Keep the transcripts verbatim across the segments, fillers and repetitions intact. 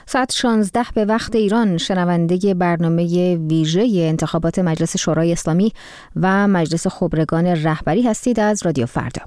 ساعت شانزده به وقت ایران شنونده برنامه ویژه انتخابات مجلس شورای اسلامی و مجلس خبرگان رهبری هستید از رادیو فردا.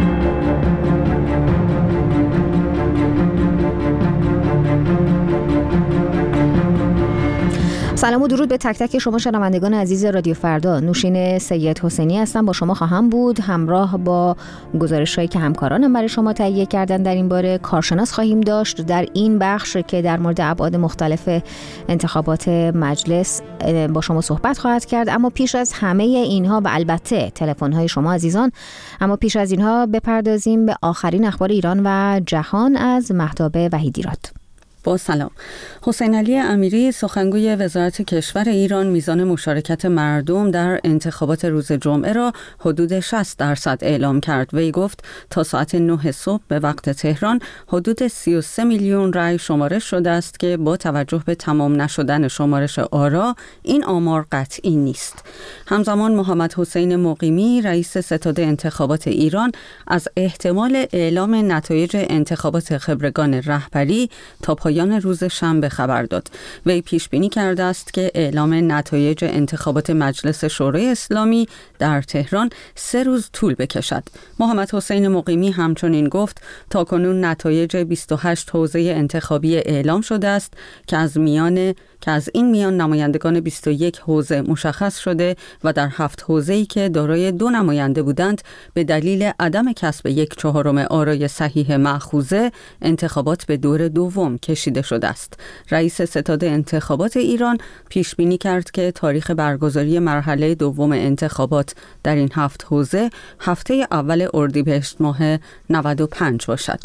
سلام و درود به تک تک شما شنوندگان عزیز رادیو فردا. نوشین سید حسینی هستم، با شما خواهم بود. همراه با گزارش‌هایی که همکارانم برای شما تهیه کردن در این باره کارشناس خواهیم داشت در این بخش که در مورد ابعاد مختلف انتخابات مجلس با شما صحبت خواهد کرد. اما پیش از همه اینها و البته تلفن‌های شما عزیزان، اما پیش از اینها بپردازیم به آخرین اخبار ایران و جهان از مهتاب وحیدیراد. با سلام. حسین علی امیری سخنگوی وزارت کشور ایران میزان مشارکت مردم در انتخابات روز جمعه را حدود شصت درصد اعلام کرد. وی گفت تا ساعت نه صبح به وقت تهران حدود سی و سه میلیون رای شمارش شده است که با توجه به تمام نشدن شمارش آرا این آمار قطعی نیست. همزمان محمد حسین مقیمی رئیس ستاد انتخابات ایران از احتمال اعلام نتایج انتخابات خبرگان رهبری تا پایان روز شنبه خبر داد. وی پیش بینی کرده است که اعلام نتایج انتخابات مجلس شورای اسلامی در تهران سه روز طول بکشد. محمد حسین مقیمی همچنین گفت تاکنون نتایج بیست و هشت حوزه انتخابی اعلام شده است که از میان که از این میان نمایندگان بیست و یک حوزه مشخص شده و در هفت حوزه‌ای که دارای دو نماینده بودند به دلیل عدم کسب یک چهارم آرای صحیح مأخوذه انتخابات به دور دوم کشیده شده است. رئیس ستاد انتخابات ایران پیش بینی کرد که تاریخ برگزاری مرحله دوم انتخابات در این هفت حوزه هفته اول اردیبهشت ماه نود و پنج باشد.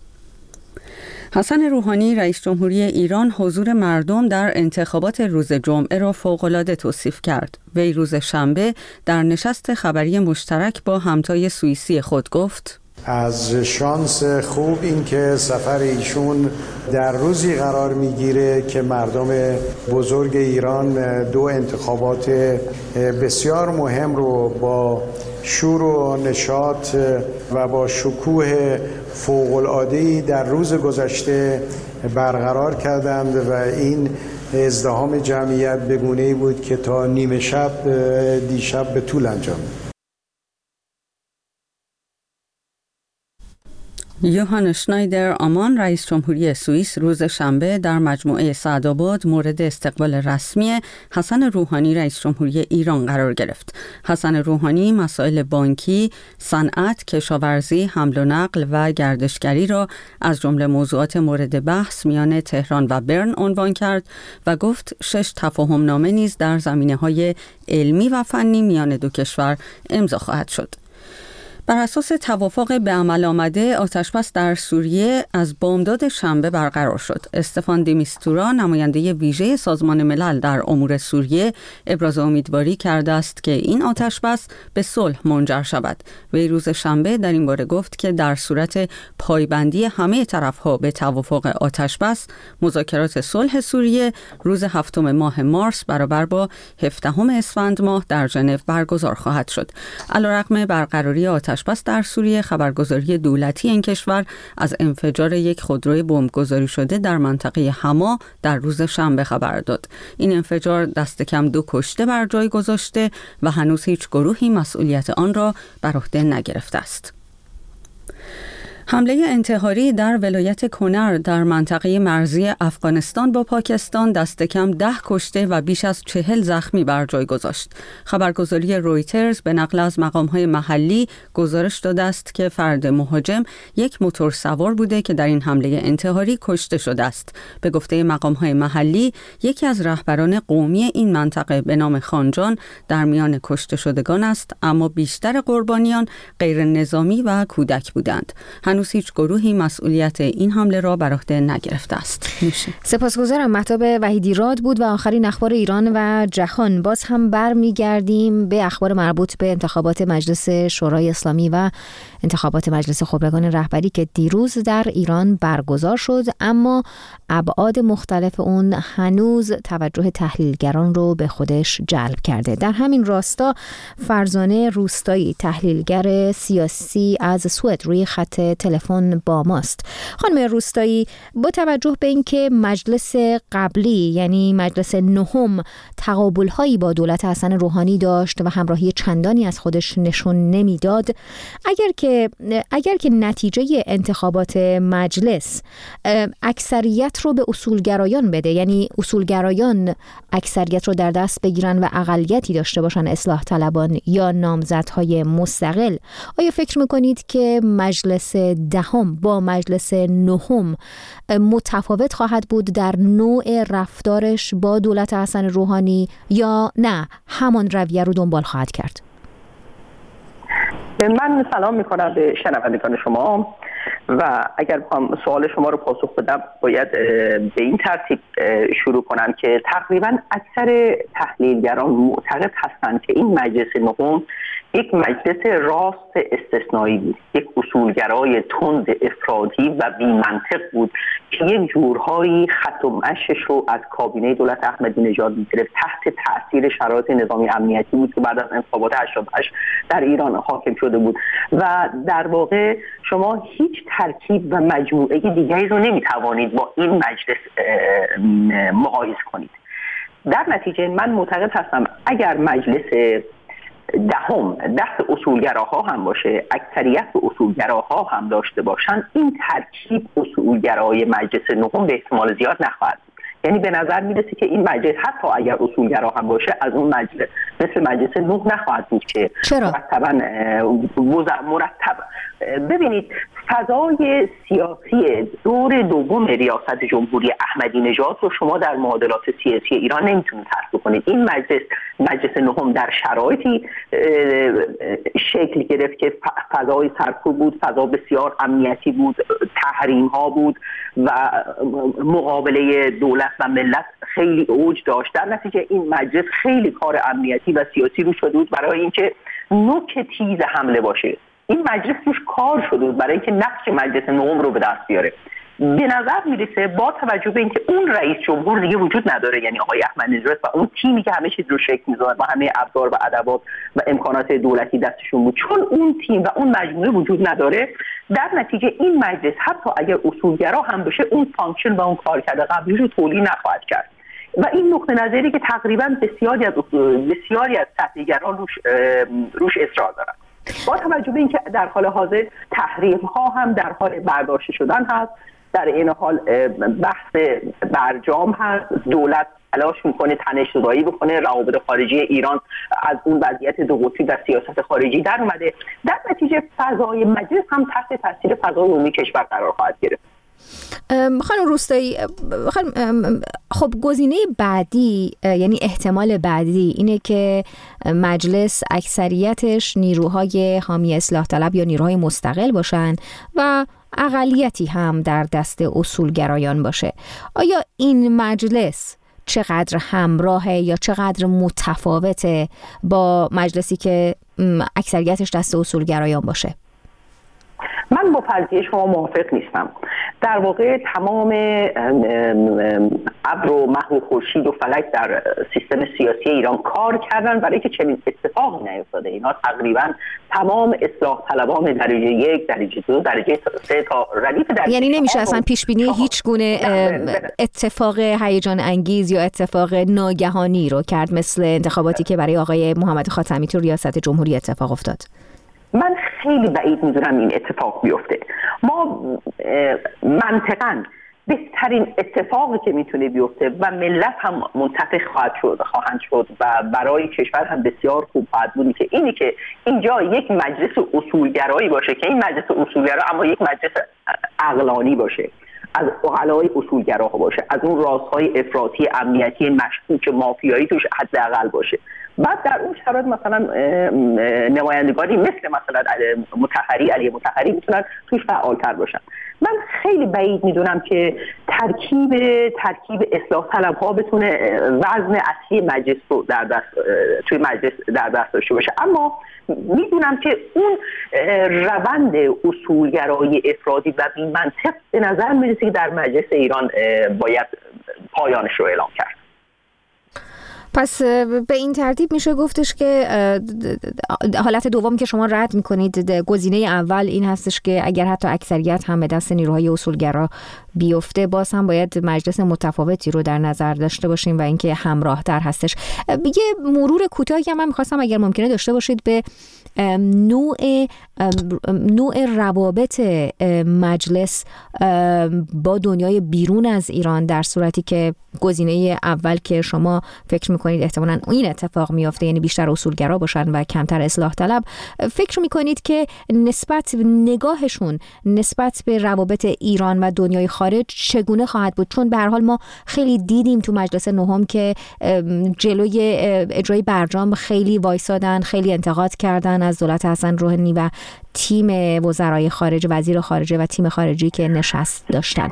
حسن روحانی رئیس جمهوری ایران حضور مردم در انتخابات روز جمعه را فوق‌العاده توصیف کرد. وی روز شنبه در نشست خبری مشترک با همتای سوئیسی خود گفت: از شانس خوب این که سفر ایشون در روزی قرار میگیره که مردم بزرگ ایران دو انتخابات بسیار مهم رو با شور و نشاط و با شکوه فوق‌العاده‌ای در روز گذشته برقرار کردند و این ازدحام جمعیت به گونه‌ای بود که تا نیمه شب دیشب به طول انجام داد. یوهان شنایدر آمان رئیس جمهوری سوئیس روز شنبه در مجموعه سعدآباد مورد استقبال رسمی حسن روحانی رئیس جمهوری ایران قرار گرفت. حسن روحانی مسائل بانکی، صنعت، کشاورزی، حمل و نقل و گردشگری را از جمله موضوعات مورد بحث میان تهران و برن عنوان کرد و گفت شش تفاهم نامه نیز در زمینه‌های علمی و فنی میان دو کشور امضا خواهد شد. بر اساس توافق به عمل آمده آتشبس در سوریه از بامداد شنبه برقرار شد. استفان دی میستورا نماینده ویژه سازمان ملل در امور سوریه ابراز امیدواری کرده است که این آتشبس به صلح منجر شود. وی روز شنبه در این باره گفت که در صورت پایبندی همه طرف‌ها به توافق آتشبس مذاکرات صلح سوریه روز هفتم ماه مارس برابر با هفدهم اسفند ماه در ژنو برگزار خواهد شد. علیرغم برقراری آتشبس آتشبس در سوریه خبرگزاری دولتی این کشور از انفجار یک خودروی بمبگذاری شده در منطقه حما در روز شنبه خبر داد. این انفجار دست کم دو کشته بر جای گذاشته و هنوز هیچ گروهی مسئولیت آن را بر عهده نگرفته است. حمله انتحاری در ولایت کنر در منطقه مرزی افغانستان با پاکستان دست کم ده کشته و بیش از چهل زخمی بر جای گذاشت. خبرگزاری رویترز به نقل از مقام‌های محلی گزارش داده است که فرد مهاجم یک موتور سوار بوده که در این حمله انتحاری کشته شده است. به گفته مقام‌های محلی یکی از رهبران قومی این منطقه به نام خانجان در میان کشته شدگان است، اما بیشتر قربانیان غیر نظامی و کودک بودند. هنوز هیچ گروهی مسئولیت این حمله را بر عهده نگرفته است. سپاسگزارم. مهتاب وحیدیراد بود و آخرین اخبار ایران و جهان. باز هم برمیگردیم به اخبار مربوط به انتخابات مجلس شورای اسلامی و انتخابات مجلس خبرگان رهبری که دیروز در ایران برگزار شد، اما ابعاد مختلف اون هنوز توجه تحلیلگران رو به خودش جلب کرده. در همین راستا فرزانه روستایی، تحلیلگر سیاسی از سوئد، روی خط تلفن با ماست. خانم روستایی، با توجه به اینکه مجلس قبلی یعنی مجلس نهم تقابل‌هایی با دولت حسن روحانی داشت و همراهی چندانی از خودش نشون نمیداد، اگر که اگر که نتیجه انتخابات مجلس اکثریت رو به اصولگرایان بده، یعنی اصولگرایان اکثریت رو در دست بگیرن و اقلیتی داشته باشن اصلاح طلبان یا نامزدهای مستقل، آیا فکر میکنید که مجلس دهم با مجلس نهم متفاوت خواهد بود در نوع رفتارش با دولت حسن روحانی یا نه همان رویه رو دنبال خواهد کرد؟ من سلام میکنم به شنوندگان شما و اگر بخوام سوال شما رو پاسخ بدم باید به این ترتیب شروع کنم که تقریبا اکثر تحلیلگران معتقد هستند که این مجلس نهم یک مجلس راست استثنایی بود، یک اصولگرای تند افرادی و بی‌منطق بود که یک جورهایی خط و مشش رو از کابینه دولت احمدی نژاد می‌گرفت. تحت تاثیر شرایط نظامی امنیتی بود که بعد از انتخابات هشتاد و هشت در ایران حاکم شده بود و در واقع شما هیچ ترکیب و مجموعه دیگری رو نمی‌توانید با این مجلس مقایسه کنید. در نتیجه من معتقد هستم اگر مجلس دهم دست اصولگراها هم باشه، اکثریت به اصولگراها هم داشته باشن، این ترکیب اصولگرای مجلس نهم به احتمال زیاد نخواهد. یعنی به نظر میرسه که این مجلس حتی اگر اصولگرا هم باشه از اون مجلس مثل مجلس نه نخواهد بود که مرتبا مرتب ببینید فضای سیاسی دور دوم ریاست جمهوری احمدی نژاد رو شما در معادلات سیاسی ایران نمیتونید حذف کنید. این مجلس مجلس نهم در شرایطی شکل گرفت که فضای سرکوب بود، فضا بسیار امنیتی بود، تحریم ها بود و مقابله دولت و ملت خیلی اوج داشت. در نتیجه این مجلس خیلی کار امنیتی و سیاسی رو شده بود برای اینکه نوک تیز حمله باشه. این مجلس روش کار شده بود برای اینکه نقش مجلس نهم رو به دست بیاره. به نظر میرسه با توجه به اینکه اون رئیس جمهور دیگه وجود نداره، یعنی آقای احمدی نژاد و اون تیمی که همه چیز رو شکل می‌داد و همه ابزار و ادوات و امکانات دولتی دستشون بود، چون اون تیم و اون مجموعه وجود نداره، در نتیجه این مجلس حتی اگر اصولگرا هم بشه اون فانکشن و اون کارکرد قبلی رو تولید نخواهد کرد. و این نقطه نظری که تقریبا بسیاری از بسیاری از تحلیلگران روش روش اصرار دارن. با توجه به اینکه در حال حاضر تحریم ها هم در حال برداشته شدن هست، در این حال بحث برجام هست، دولت تلاش میکنه تنش زدایی بکنه، روابط خارجی ایران از اون وضعیت دو قطبی در سیاست خارجی در اومده، در نتیجه فضای مجلس هم تحت تاثیر فضای عمومی کشور قرار خواهد گرفت. خانم روستایی، خب گزینه بعدی یعنی احتمال بعدی اینه که مجلس اکثریتش نیروهای حامی اصلاح طلب یا نیروهای مستقل باشن و اقلیتی هم در دست اصولگرایان باشه. آیا این مجلس چقدر همراهه یا چقدر متفاوته با مجلسی که اکثریتش دست اصولگرایان باشه؟ من با فرضیه شما موافق نیستم. در واقع تمام ابر و مه و خورشید و فلک در سیستم سیاسی ایران کار کردن برای که چنین اتفاقی نیفتاده. اینا تقریبا تمام اصلاح طلبان درجه یک، درجه دو، درجه سه تا ردیف در یعنی نمیشه اصلا پیش بینی هیچ گونه اتفاق هیجان انگیز یا اتفاق ناگهانی رو کرد مثل انتخاباتی که برای آقای محمد خاتمی تو ریاست جمهوری اتفاق افتاد. من خیلی بعید میدونم این اتفاق بیفته. ما منطقاً بهترین اتفاقی که میتونه بیفته و ملت هم منتفع خواهد شد خواهند شد و برای کشور هم بسیار خوب خواهد بود که اینی که اینجا یک مجلس اصولگرایی باشه که این مجلس اصولگرا اما یک مجلس عقلانی باشه، از عقلای اصولگراها باشه، از اون رازهای افراطی امنیتی مشکوک مافیایی توش حداقل باشه. بعد در اون شرایط مثلا نمایندگانی مثل مثلا مطهری علی مطهری میتونن توش فعالتر باشن. من خیلی بعید میدونم که ترکیب ترکیب اصلاح طلب ها بتونه وزن اصلی مجلس رو در دست توی مجلس در دست داشته باشه، اما میدونم که اون روند اصولگرایی افرادی و بی‌منطق به نظر میرسه که در مجلس ایران باید پایانش رو اعلام کرد. پس به این ترتیب میشه گفتش که حالت دوم که شما رد میکنید، گزینه اول این هستش که اگر حتی اکثریت هم به دست نیروهای اصولگرا بیفته، باز هم باید مجلس متفاوتی رو در نظر داشته باشیم و اینکه همراه تر هستش. یه مرور کوتاهی هم من میخواستم اگر ممکنه داشته باشید به نوع نوع روابط مجلس با دنیای بیرون از ایران، در صورتی که گزینه اول که شما فکر میکنید احتمالاً این اتفاق میافته، یعنی بیشتر اصولگرا باشن و کمتر اصلاح طلب، فکر میکنید که نسبت نگاهشون نسبت به روابط ایران و دنیای خارج چگونه خواهد بود؟ چون به هر حال ما خیلی دیدیم تو مجلس نهم که جلوی اجرای برجام خیلی وایسادن، خیلی انتقاد کردن از دولت حسن روحانی و تیم وزرای خارجه، وزیر خارجه و تیم خارجی که نشست داشتن.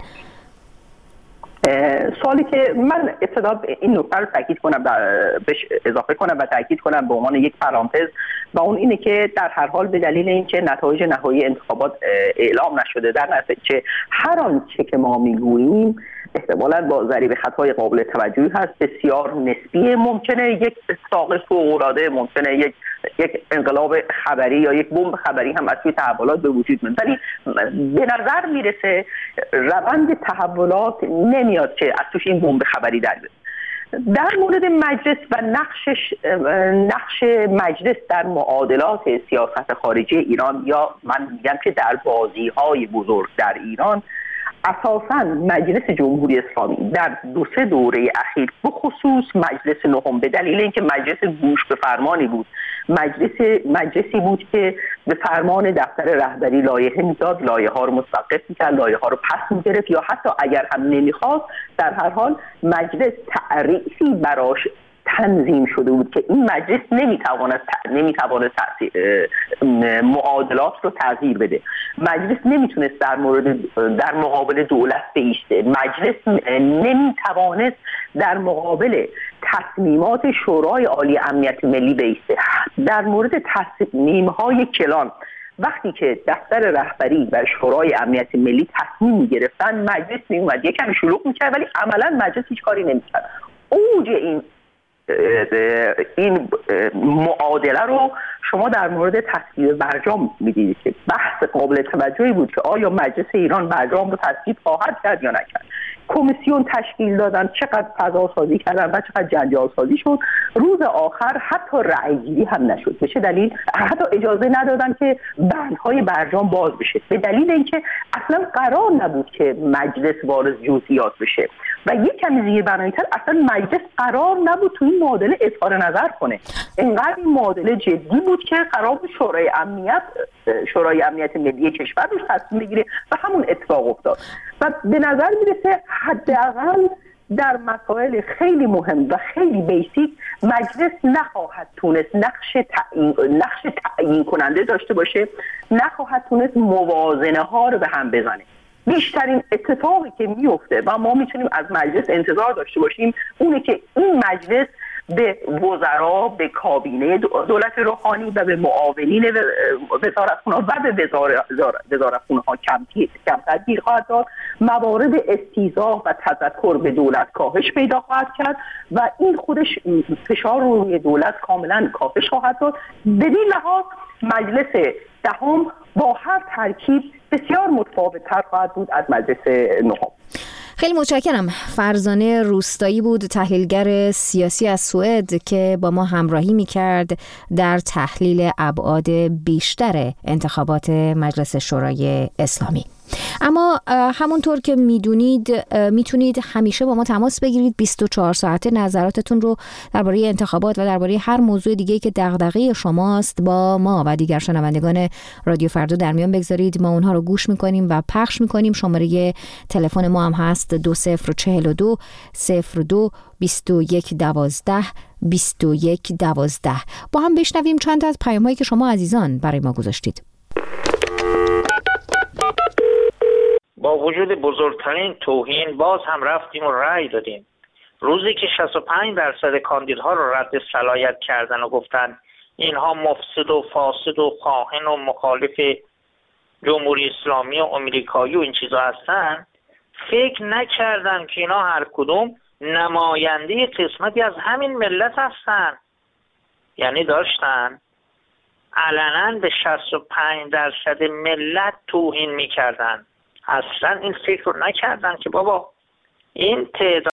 سوالی که من ابتدا این نکته رو تاکید کنم، بهش اضافه کنم و تاکید کنم به عنوان یک پرانتز، و اون اینه که در هر حال به دلیل اینکه نتایج نهایی انتخابات اعلام نشده، در نتیجه هر آنچه که ما میگوییم احتمالاً با ضریب خطای قابل توجهی هست، بسیار نسبی، ممکنه یک ساقط فوق‌العاده، ممکنه یک یک انقلاب خبری یا یک بمب خبری هم از توی تحولات به وجود میاد، ولی به نظر میرسه روند تحولات نمیاد که از توش این بمب خبری در بیاد. در مورد مجلس و نقشش نقش مجلس در معادلات سیاست خارجی ایران، یا من میگم که در بازی‌های بزرگ در ایران، اساساً مجلس جمهوری اسلامی در دو سه دوره اخیر، به خصوص مجلس نهم، به دلیل اینکه مجلس گوش به فرمانی بود، مجلس مجلسی بود که به فرمان دفتر رهبری لایحه میداد، لایحه ها رو متوقف میکرد، لایحه ها رو پس میگرفت، یا حتی اگر هم نمیخواست، در هر حال مجلس تعریفی براش تنظیم شده بود که این مجلس نمیتواند نمیتواند معادلات رو تغییر بده. مجلس نمیتونست در مورد در مقابل دولت بایسته. مجلس نمیتوانست در مقابل تصمیمات شورای عالی امنیت ملی بایسته. در مورد تصمیم‌های کلان، وقتی که دفتر رهبری و شورای امنیت ملی تصمیم می‌گرفتن، مجلس میومد یکم شلوغ می‌کرد، ولی عملاً مجلس هیچ کاری نمی‌کرد. اوج این این معادله رو شما در مورد تصویب برجام می‌دیدید که بحث قابل توجهی بود که آیا مجلس ایران برجام رو تصویب خواهد کرد یا نکرد. کمیسیون تشکیل دادن، چقدر فضا سازی کردن و چقدر جنجال سازی شد. روز آخر حتی رأی گیری هم نشد. به چه دلیل؟ حتی اجازه ندادن که بندهای برجام باز بشه، به دلیل اینکه اصلا قرار نبود که مجلس وارد جزئیات بشه و یک کمی زیر بنایی‌تر اصلا مجلس قرار نبود تو این معادله اظهار نظر کنه. اینقدر این معادله جدی بود که قرار بود شورای امنیت شورای امنیت ملی کشور روش تصمیم بگیره و همون اتفاق افتاد. و به نظر میرسه حداقل در مسائل خیلی مهم و خیلی بیسیک مجلس نخواهد تونست نقش تعیین نقش تعیین کننده داشته باشه، نخواهد تونست موازنه ها رو به هم بزنه. بیشترین اتفاقی که میفته و ما میتونیم از مجلس انتظار داشته باشیم اونه که این مجلس به وزرا، به کابینه دولت روحانی و به معاونین وزارتخانه‌ها و به وزارتخانه‌ها کمتر گیر خواهد داد. موارد استیضاح و تذکر به دولت کاهش پیدا خواهد کرد و این خودش فشار روی دولت کاملا کاهش خواهد داد. بدین لحاظ مجلس دهم با هر ترکیب بسیار متفاوت‌تر خواهد بود از مجلس نهم. خیلی متشکرم. فرزانه روستایی بود، تحلیلگر سیاسی از سوئد که با ما همراهی می‌کرد در تحلیل ابعاد بیشتر انتخابات مجلس شورای اسلامی. اما همونطور که میدونید میتونید همیشه با ما تماس بگیرید. بیست و چهار ساعته نظراتتون رو درباره انتخابات و درباره هر موضوع دیگه‌ای که دغدغه شماست با ما و دیگر شنوندگان رادیو فردا در میان بگذارید. ما اونها رو گوش میکنیم و پخش میکنیم. شماره تلفن ما هم هست دو صفر چهل و دو صفر دو بیست و یک دوازده بیست و یک دوازده. با هم بشنویم چند تا از پیام‌هایی که شما عزیزان برای ما گذاشتید. با وجود بزرگترین توهین باز هم رفتیم و رأی دادیم. روزی که شصت و پنج درصد کاندیدها رو رد صلاحیت کردن و گفتن اینها مفسد و فاسد و خائن و مخالف جمهوری اسلامی و امریکایی و این چیزا هستن، فکر نکردن که اینا هر کدوم نماینده قسمتی از همین ملت هستن. یعنی داشتن علنا به شصت و پنج درصد ملت توهین میکردن. اصلا این فکر رو نکردن که بابا این تعداد